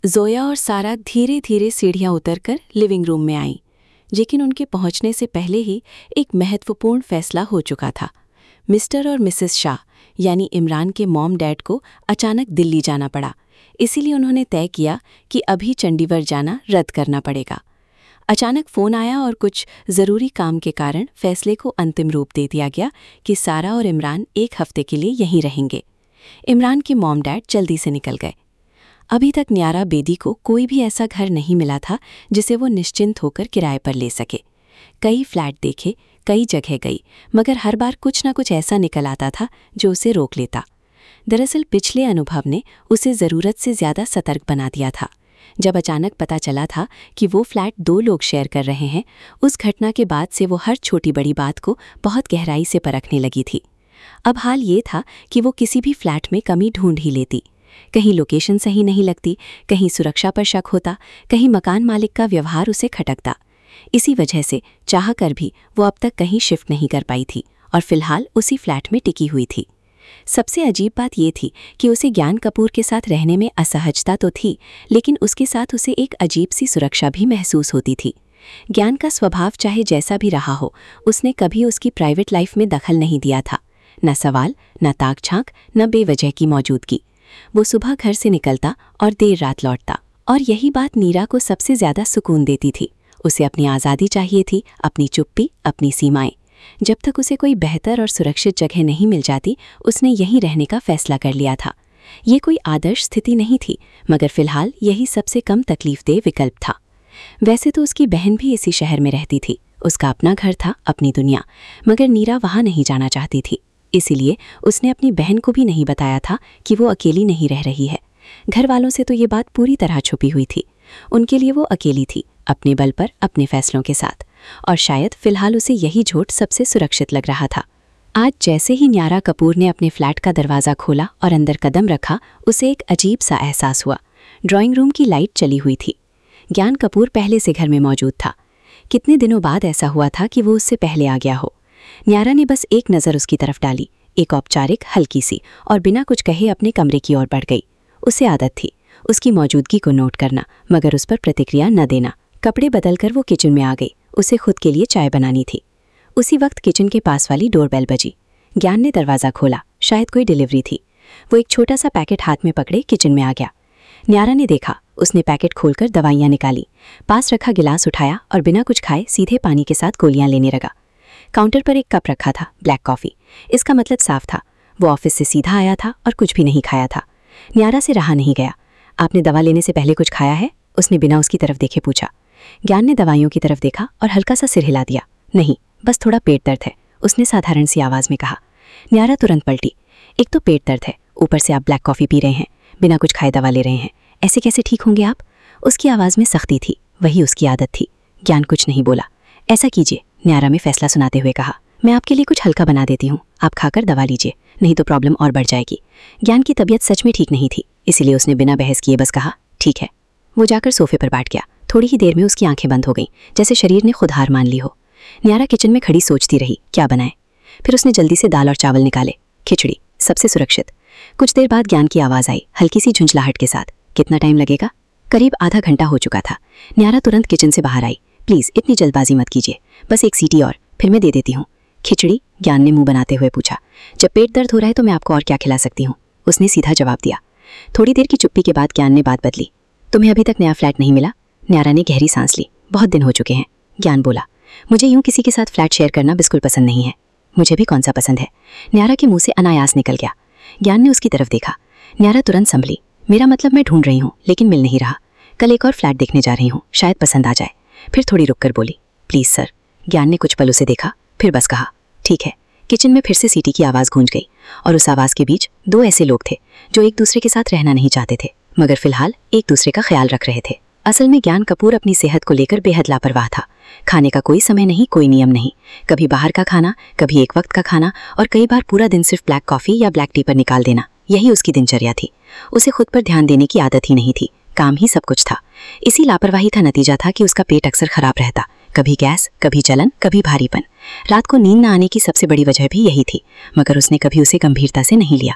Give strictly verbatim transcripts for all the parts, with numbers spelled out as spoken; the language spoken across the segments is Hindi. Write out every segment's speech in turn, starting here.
जोया और सारा धीरे धीरे सीढ़ियां उतरकर लिविंग रूम में आईं, लेकिन उनके पहुंचने से पहले ही एक महत्वपूर्ण फैसला हो चुका था। मिस्टर और मिसेस शाह यानी इमरान के मॉम डैड को अचानक दिल्ली जाना पड़ा, इसीलिए उन्होंने तय किया कि अभी चंडीगढ़ जाना रद्द करना पड़ेगा। अचानक फ़ोन आया और कुछ ज़रूरी काम के कारण फैसले को अंतिम रूप दे दिया गया कि सारा और इमरान एक हफ्ते के लिए यहीं रहेंगे। इमरान के मॉम डैड जल्दी से निकल गए। अभी तक न्यारा बेदी को कोई भी ऐसा घर नहीं मिला था जिसे वो निश्चिंत होकर किराए पर ले सके। कई फ्लैट देखे, कई जगह गई, मगर हर बार कुछ ना कुछ ऐसा निकल आता था जो उसे रोक लेता। दरअसल पिछले अनुभव ने उसे ज़रूरत से ज़्यादा सतर्क बना दिया था। जब अचानक पता चला था कि वो फ्लैट दो लोग शेयर कर रहे हैं, उस घटना के बाद से वो हर छोटी बड़ी बात को बहुत गहराई से परखने लगी थी। अब हाल ये था कि वो किसी भी फ्लैट में कमी ढूंढ ही लेती। कहीं लोकेशन सही नहीं लगती, कहीं सुरक्षा पर शक होता, कहीं मकान मालिक का व्यवहार उसे खटकता। इसी वजह से चाह कर भी वो अब तक कहीं शिफ्ट नहीं कर पाई थी और फिलहाल उसी फ्लैट में टिकी हुई थी। सबसे अजीब बात ये थी कि उसे ज्ञान कपूर के साथ रहने में असहजता तो थी, लेकिन उसके साथ उसे एक अजीब सी सुरक्षा भी महसूस होती थी। ज्ञान का स्वभाव चाहे जैसा भी रहा हो, उसने कभी उसकी प्राइवेट लाइफ में दखल नहीं दिया था। न सवाल, न ताक झांक, न बेवजह की मौजूदगी। वो सुबह घर से निकलता और देर रात लौटता, और यही बात नीरा को सबसे ज़्यादा सुकून देती थी। उसे अपनी आज़ादी चाहिए थी, अपनी चुप्पी, अपनी सीमाएं। जब तक उसे कोई बेहतर और सुरक्षित जगह नहीं मिल जाती, उसने यहीं रहने का फैसला कर लिया था। ये कोई आदर्श स्थिति नहीं थी, मगर फिलहाल यही सबसे कम तकलीफदेह विकल्प था। वैसे तो उसकी बहन भी इसी शहर में रहती थी, उसका अपना घर था, अपनी दुनिया, मगर नीरा वहाँ नहीं जाना चाहती थी। इसीलिए उसने अपनी बहन को भी नहीं बताया था कि वो अकेली नहीं रह रही है। घर वालों से तो ये बात पूरी तरह छुपी हुई थी। उनके लिए वो अकेली थी, अपने बल पर, अपने फैसलों के साथ, और शायद फिलहाल उसे यही झूठ सबसे सुरक्षित लग रहा था। आज जैसे ही न्यारा कपूर ने अपने फ्लैट का दरवाज़ा खोला और अंदर कदम रखा, उसे एक अजीब सा एहसास हुआ। ड्राइंग रूम की लाइट चली हुई थी। ज्ञान कपूर पहले से घर में मौजूद था। कितने दिनों बाद ऐसा हुआ था कि वो उससे पहले आ गया हो। न्यारा ने बस एक नज़र उसकी तरफ डाली, एक औपचारिक, हल्की सी, और बिना कुछ कहे अपने कमरे की ओर बढ़ गई। उसे आदत थी उसकी मौजूदगी को नोट करना, मगर उस पर प्रतिक्रिया न देना। कपड़े बदलकर वो किचन में आ गई। उसे खुद के लिए चाय बनानी थी। उसी वक्त किचन के पास वाली डोरबेल बजी। ज्ञान ने दरवाज़ा खोला, शायद कोई डिलीवरी थी। वो एक छोटा सा पैकेट हाथ में पकड़े किचन में आ गया। न्यारा ने देखा, उसने पैकेट खोलकर दवाइयाँ निकाली, पास रखा गिलास उठाया और बिना कुछ खाए सीधे पानी के साथ गोलियां लेने लगा। काउंटर पर एक कप रखा था, ब्लैक कॉफ़ी। इसका मतलब साफ था, वो ऑफिस से सीधा आया था और कुछ भी नहीं खाया था। न्यारा से रहा नहीं गया। आपने दवा लेने से पहले कुछ खाया है? उसने बिना उसकी तरफ देखे पूछा। ज्ञान ने दवाइयों की तरफ देखा और हल्का सा सिर हिला दिया। नहीं, बस थोड़ा पेट दर्द है, उसने साधारण सी आवाज़ में कहा। न्यारा तुरंत पलटी। एक तो पेट दर्द है, ऊपर से आप ब्लैक कॉफ़ी पी रहे हैं, बिना कुछ खाए दवा ले रहे हैं, ऐसे कैसे ठीक होंगे आप? उसकी आवाज़ में सख्ती थी, वही उसकी आदत थी। ज्ञान कुछ नहीं बोला। ऐसा कीजिए, न्यारा में फैसला सुनाते हुए कहा, मैं आपके लिए कुछ हल्का बना देती हूँ, आप खाकर दवा लीजिए, नहीं तो प्रॉब्लम और बढ़ जाएगी। ज्ञान की तबीयत सच में ठीक नहीं थी, इसीलिए उसने बिना बहस किए बस कहा, ठीक है। वो जाकर सोफे पर बैठ गया। थोड़ी ही देर में उसकी आंखें बंद हो गईं, जैसे शरीर ने खुद हार मान ली हो। न्यारा किचन में खड़ी सोचती रही, क्या बनाए। फिर उसने जल्दी से दाल और चावल निकाले। खिचड़ी, सबसे सुरक्षित। कुछ देर बाद ज्ञान की आवाज़ आई, हल्की सी झुंझलाहट के साथ। कितना टाइम लगेगा? करीब आधा घंटा हो चुका था। न्यारा तुरंत किचन से बाहर आई। प्लीज़ इतनी जल्दबाजी मत कीजिए, बस एक सीटी और, फिर मैं दे देती हूँ। खिचड़ी? ज्ञान ने मुंह बनाते हुए पूछा। जब पेट दर्द हो रहा है तो मैं आपको और क्या खिला सकती हूँ, उसने सीधा जवाब दिया। थोड़ी देर की चुप्पी के बाद ज्ञान ने बात बदली। तुम्हें अभी तक नया फ्लैट नहीं मिला? न्यारा ने गहरी सांस ली। बहुत दिन हो चुके हैं, ज्ञान बोला। मुझे यूं किसी के साथ फ्लैट शेयर करना बिल्कुल पसंद नहीं है। मुझे भी कौन सा पसंद है, न्यारा के मुंह से अनायास निकल गया। ज्ञान ने उसकी तरफ देखा। न्यारा तुरंत संभली। मेरा मतलब मैं ढूंढ रही हूँ, लेकिन मिल नहीं रहा। कल एक और फ्लैट देखने जा रही हूँ, शायद पसंद आ जाए। फिर थोड़ी रुक कर बोली, प्लीज़ सर। ज्ञान ने कुछ पल उसे देखा, फिर बस कहा, ठीक है। किचन में फिर से सीटी की आवाज़ गूंज गई, और उस आवाज़ के बीच दो ऐसे लोग थे जो एक दूसरे के साथ रहना नहीं चाहते थे, मगर फिलहाल एक दूसरे का ख्याल रख रहे थे। असल में ज्ञान कपूर अपनी सेहत को लेकर बेहद लापरवाह था। खाने का कोई समय नहीं, कोई नियम नहीं। कभी बाहर का खाना, कभी एक वक्त का खाना, और कई बार पूरा दिन सिर्फ ब्लैक कॉफ़ी या ब्लैक टी पर निकाल देना, यही उसकी दिनचर्या थी। उसे खुद पर ध्यान देने की आदत ही नहीं थी, काम ही सब कुछ था। इसी लापरवाही का नतीजा था कि उसका पेट अक्सर खराब रहता, कभी गैस, कभी जलन, कभी भारीपन। रात को नींद न आने की सबसे बड़ी वजह भी यही थी, मगर उसने कभी उसे गंभीरता से नहीं लिया।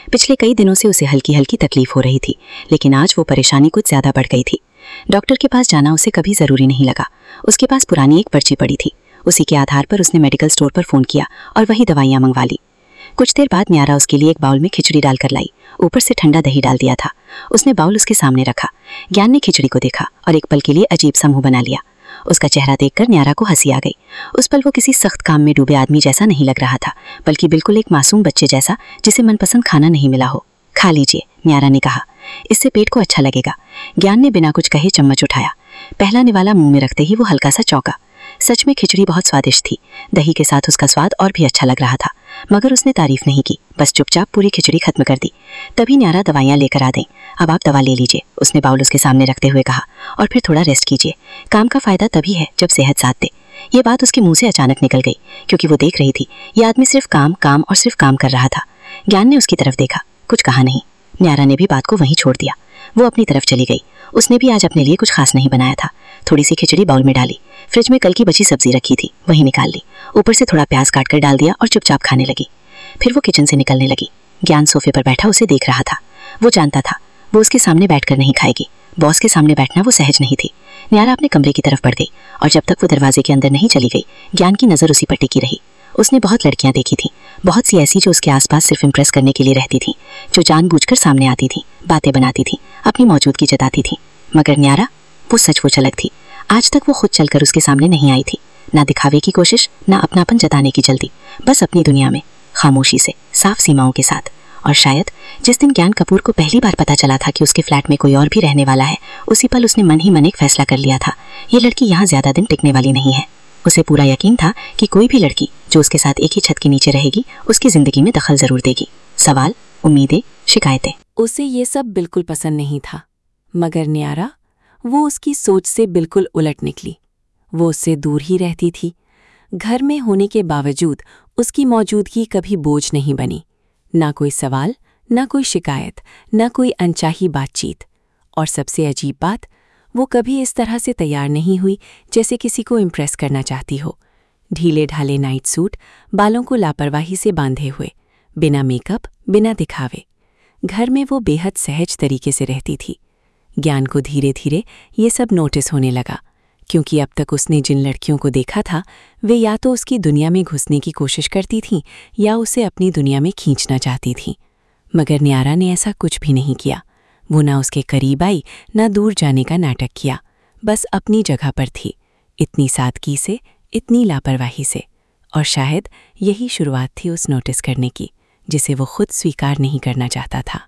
पिछले कई दिनों से उसे हल्की हल्की तकलीफ हो रही थी, लेकिन आज वो परेशानी कुछ ज्यादा बढ़ गई थी। डॉक्टर के पास जाना उसे कभी जरूरी नहीं लगा। उसके पास पुरानी एक पर्ची पड़ी थी। उसी के आधार पर उसने मेडिकल स्टोर पर फोन किया और वही दवाइयां मंगवा ली। कुछ देर बाद न्यारा उसके लिए एक बाउल में खिचड़ी डालकर लाई। ऊपर से ठंडा दही डाल दिया था। उसने बाउल उसके सामने रखा। ज्ञान ने खिचड़ी को देखा और एक पल के लिए अजीब सा मुंह बना लिया। उसका चेहरा देखकर न्यारा को हंसी आ गई। उस पल वो किसी सख्त काम में डूबे आदमी जैसा नहीं लग रहा था, बल्कि बिल्कुल एक मासूम बच्चे जैसा जिसे मनपसंद खाना नहीं मिला हो। खा लीजिए, न्यारा ने कहा, इससे पेट को अच्छा लगेगा। ज्ञान ने बिना कुछ कहे चम्मच उठाया। पहला निवाला मुंह में रखते ही वो हल्का सा चौंका। सच में खिचड़ी बहुत स्वादिष्ट थी। दही के साथ उसका स्वाद और भी अच्छा लग रहा था, मगर उसने तारीफ नहीं की, बस चुपचाप पूरी खिचड़ी खत्म कर दी। तभी न्यारा दवाइयाँ लेकर आ दें। अब आप दवा ले लीजिए, उसने बाउल उसके सामने रखते हुए कहा, और फिर थोड़ा रेस्ट कीजिए। काम का फायदा तभी है जब सेहत साथ दे। ये बात उसके मुंह से अचानक निकल गई, क्योंकि वो देख रही थी ये आदमी सिर्फ काम काम और सिर्फ काम कर रहा था। ज्ञान ने उसकी तरफ देखा, कुछ कहा नहीं। न्यारा ने भी बात को वहीं छोड़ दिया। वो अपनी तरफ चली गई। उसने भी आज अपने लिए कुछ खास नहीं बनाया था। थोड़ी सी खिचड़ी बाउल में डाली, फ्रिज में कल की बची सब्जी रखी थी वही निकाल ली, ऊपर से थोड़ा प्याज काट कर डाल दिया और चुपचाप खाने लगी। फिर वो किचन से निकलने लगी। ज्ञान सोफे पर बैठा उसे देख रहा था। वो जानता था वो उसके सामने बैठकर नहीं खाएगी। बॉस के सामने बैठना वो सहज नहीं थी। न्यारा अपने कमरे की तरफ बढ़ गई और जब तक वो दरवाजे के अंदर नहीं चली गई, ज्ञान की नजर उसी पर टिकी रही। उसने बहुत लड़कियां देखी थी, बहुत सी ऐसी जो उसके आसपास सिर्फ इम्प्रेस करने के लिए रहती थी, जो जानबूझकर सामने आती थी, बातें बनाती थी, अपनी मौजूदगी जताती थी। मगर न्यारा, वो सचमुच अलग थी। आज तक वो खुद चलकर उसके सामने नहीं आई थी। ना दिखावे की कोशिश, ना अपनापन जताने की जल्दी, बस अपनी दुनिया में, खामोशी से, साफ सीमाओं के साथ। और शायद जिस दिन ज्ञान कपूर को पहली बार पता चला था कि उसके फ्लैट में कोई और भी रहने वाला है, उसी पल उसने मन ही मन एक फैसला कर लिया था, ये लड़की यहाँ ज्यादा दिन टिकने वाली नहीं है। उसे पूरा यकीन था कि कोई भी लड़की जो उसके साथ एक ही छत के नीचे रहेगी, उसकी जिंदगी में दखल जरूर देगी। सवाल, उम्मीदें, शिकायतें। उसे ये सब बिल्कुल पसंद नहीं था, मगर न्यारा, वो उसकी सोच से बिल्कुल उलट निकली। वो उससे दूर ही रहती थी। घर में होने के बावजूद उसकी मौजूदगी कभी बोझ नहीं बनी। ना कोई सवाल, ना कोई शिकायत, ना कोई अनचाही बातचीत। और सबसे अजीब बात, वो कभी इस तरह से तैयार नहीं हुई जैसे किसी को इम्प्रेस करना चाहती हो। ढीले ढाले नाइट सूट, बालों को लापरवाही से बांधे हुए, बिना मेकअप, बिना दिखावे। घर में वो बेहद सहज तरीके से रहती थी। ज्ञान को धीरे धीरे ये सब नोटिस होने लगा, क्योंकि अब तक उसने जिन लड़कियों को देखा था, वे या तो उसकी दुनिया में घुसने की कोशिश करती थीं या उसे अपनी दुनिया में खींचना चाहती थीं। मगर न्यारा ने ऐसा कुछ भी नहीं किया। वो ना उसके करीब आई, ना दूर जाने का नाटक किया, बस अपनी जगह पर थी, इतनी सादगी से, इतनी लापरवाही से। और शायद यही शुरुआत थी उस नोटिस करने की, जिसे वो खुद स्वीकार नहीं करना चाहता था।